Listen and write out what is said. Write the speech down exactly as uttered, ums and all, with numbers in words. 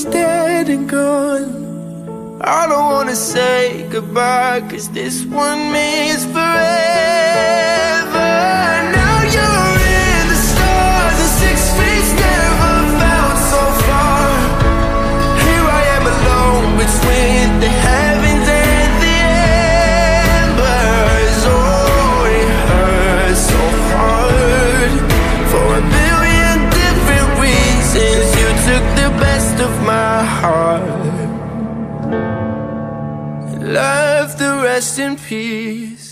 is dead and gone. I don't wanna say goodbye, cause this one means forever. Now you're in the stars and six feet never felt so far. Here I am alone between the heavens and the embers. Oh, it hurts so hard. For a billion different reasons, you took the best of my heart, left the rest in peace.